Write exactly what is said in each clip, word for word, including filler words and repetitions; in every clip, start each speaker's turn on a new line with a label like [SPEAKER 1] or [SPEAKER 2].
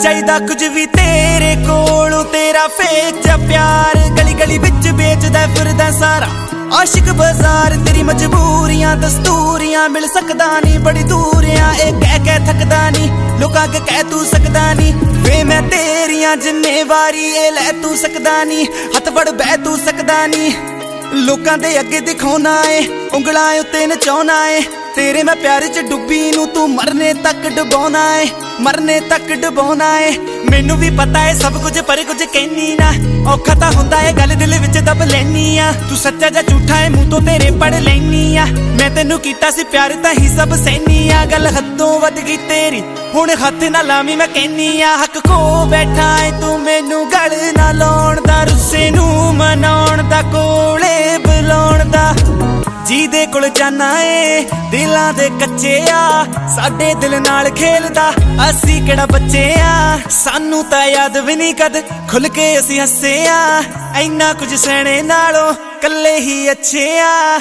[SPEAKER 1] ਚਾਹੀਦਾ ਕੁਝ ਵੀ ਤੇਰੇ ਕੋਲੋਂ, ਤੇਰਾ ਫੇਕ ਜਾਂ ਪਿਆਰ ਗਲੀ ਗਲੀ ਵਿੱਚ ਵੇਚਦਾ ਫਿਰਦਾ ਸਾਰਾ ਆਸ਼ਿਕ ਬਾਜ਼ਾਰ। ਤੇਰੀ ਮਜਬੂਰੀਆਂ ਦਸਤੂਰੀਆਂ ਮਿਲ ਸਕਦਾ ਨਹੀਂ, ਬੜੀ ਦੂਰ ਆ ਇਹ ਕਹਿ ਕੇ ਥੱਕਦਾ ਨਹੀਂ, ਲੋਕਾਂ ਅੱਗੇ ਕਹਿ ਤੂੰ ਸਕਦਾ ਨਹੀਂ ਵੇ ਮੈਂ ਤੇਰੀਆਂ ਜ਼ਿੰਮੇਵਾਰੀ ਇਹ ਲੈ ਤੂੰ ਸਕਦਾ ਨਹੀਂ, ਹੱਥ ਵੜ ਬਹਿ ਤੂੰ ਸਕਦਾ ਨਹੀਂ, ਲੋਕਾਂ ਦੇ ਅੱਗੇ ਦਿਖਾਉਣਾ ਏ ਉਂਗਲਾਂ ਉੱਤੇ ਨਚਾਉਣਾ ਏ। ਤੇਰੇ ਮੈਂ ਪਿਆਰ ਚ ਡੁੱਬੀ ਨੂੰ ਤੂੰ ਮਰਨੇ ਤੱਕ ਡੁਬਾਉਣਾ ਏ, ਮਰਨੇ ਤੱਕ ਡੁਬਾਉਣਾ ਏ। ਮੈਨੂੰ ਵੀ ਪਤਾ ਏ ਸਭ ਕੁਝ ਪਰ ਕੁਝ ਕਹਿਨੀ ਨਾ, ਔਖਾ ਤਾਂ ਹੁੰਦਾ ਏ ਗੱਲ ਦਿਲ ਵਿੱਚ ਦਬ ਲੈਨੀ ਆ। ਤੂੰ ਸੱਚਾ ਜਾਂ ਝੂਠਾ ਏ ਮੂੰਹ ਤੋਂ ਤੇਰੇ ਪੜ ਲੈਨੀ ਆ, ਮੈਂ ਤੈਨੂੰ ਕੀਤਾ ਸੀ ਪਿਆਰ ਤਾਂ ਹੀ ਸਭ ਸਹਿਨੀ ਆ। ਗੱਲ ਹੱਦੋਂ ਵੱਧ ਗਈ ਤੇਰੀ ਹੁਣ ਹੱਥ ਨਾ ਲਾਵੀਂ ਮੈਂ ਕਹਿਨੀ ਆ, ਹੱਕ ਖੋ ਬੈਠਾ ਏ ਤੂੰ ਮੈਨੂੰ ਗਲ ਨਾ ਲਾਉਣ ਦਾ, ਰੁੱਸੇ ਨੂੰ ਮਨਾਉਣ ਦਾ, ਕੋਲੇ ਬੁਲਾਉਣ ਦਾ। ਜਿਹਦੇ ਕੋਲ ਜਾਨਾ ਏ ਦਿਲਾਂ ਦੇ ਕੱਚੇ ਆ, ਸਾਡੇ ਦਿਲ ਨਾਲ ਖੇਲਦਾ ਅਸੀਂ ਕਿਹੜਾ ਬੱਚੇ ਆ। ਸਾਨੂੰ ਤਾਂ ਯਾਦ ਵੀ ਨਹੀਂ ਕਦ ਖੁੱਲ ਕੇ ਅਸੀਂ ਹੱਸੇ ਆ, ਇੰਨਾ ਕੁਝ ਸਹਿਣੇ ਨਾਲੋਂ ਕੱਲੇ ਹੀ ਅੱਛੇ ਆ।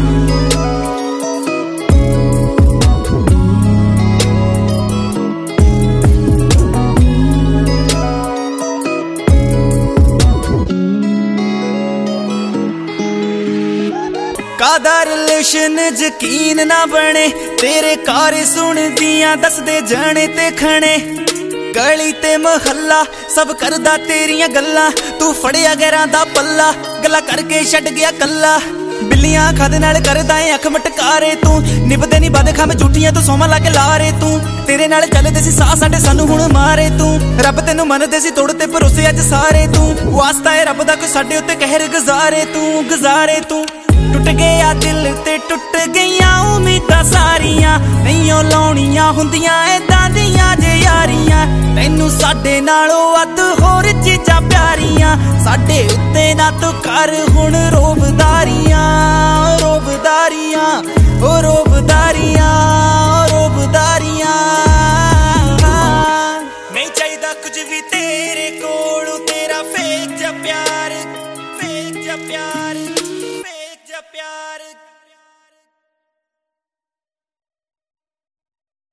[SPEAKER 1] ਕਾਦਾ ਰਿਲੇਸ਼ਨ ਯਕੀਨ ਨਾ ਬਣੇ, ਤੇਰੇ ਕਾਰੇ ਸੁਣਦੀਆਂ ਦੱਸਦੇ ਜਾਣੇ ਤੇ ਖਣੇ, ਗਲੀ ਤੇ ਮੁਹੱਲਾ ਸਭ ਕਰਦਾ ਤੇਰੀਆਂ ਗੱਲਾਂ, ਤੂੰ ਫੜਿਆ ਗੈਰਾਂ ਦਾ ਪੱਲਾ ਗੱਲਾਂ ਕਰਕੇ ਛੱਡ ਗਿਆ ਕੱਲਾ। ਬਿੱਲੀਆਂ ਖਾਦੇ ਨਾਲ ਕਰਦਾ ਏ ਅੱਖ ਮਟਕਾਰੇ ਤੂੰ, ਨਿਭਦੇ ਨੀ ਬਾਦ ਖਾਂ ਝੂਠੀਆਂ ਤੂੰ ਸੋਮਾ ਲਾ ਕੇ ਲਾਰੇ ਤੂੰ, ਤੇਰੇ ਨਾਲ ਚੱਲਦੇ ਸੀ ਸਾਹ ਸਾਡੇ ਸਾਨੂੰ ਹੁਣ ਮਾਰੇ ਤੂੰ, ਰੱਬ ਤੈਨੂੰ ਮੰਨਦੇ ਸੀ ਤੋੜ ਤੇ ਭਰੋਸੇ ਅੱਜ ਸਾਰੇ ਤੂੰ, ਵਾਸਤਾ ਏ ਰੱਬ ਦਾ ਕੋਈ ਸਾਡੇ ਉੱਤੇ ਕਹਿਰ ਗੁਜ਼ਾਰੇ ਤੂੰ, ਗੁਜ਼ਾਰੇ ਤੂੰ। ਟੁੱਟ ਗਿਆ ਦਿਲ ਤੇ ਟੁੱਟ ਗਈਆਂ ਉਮੀਦਾਂ ਸਾਰੀਆਂ, ਨਹੀਂਓ ਲਾਉਣੀਆਂ ਹੁੰਦੀਆਂ ਏਦਾਂ ਦੀਆਂ ਜੇ ਯਾਰੀਆਂ, ਤੈਨੂੰ ਸਾਡੇ ਨਾਲੋਂ ਵੱਧ ਹੋਰ ਚੀਜ਼ਾਂ ਪਿਆਰੀਆਂ, ਸਾਡੇ ਉੱਤੇ ਨਾ ਤੂੰ ਕਰ ਹੁਣ ਰੋਬ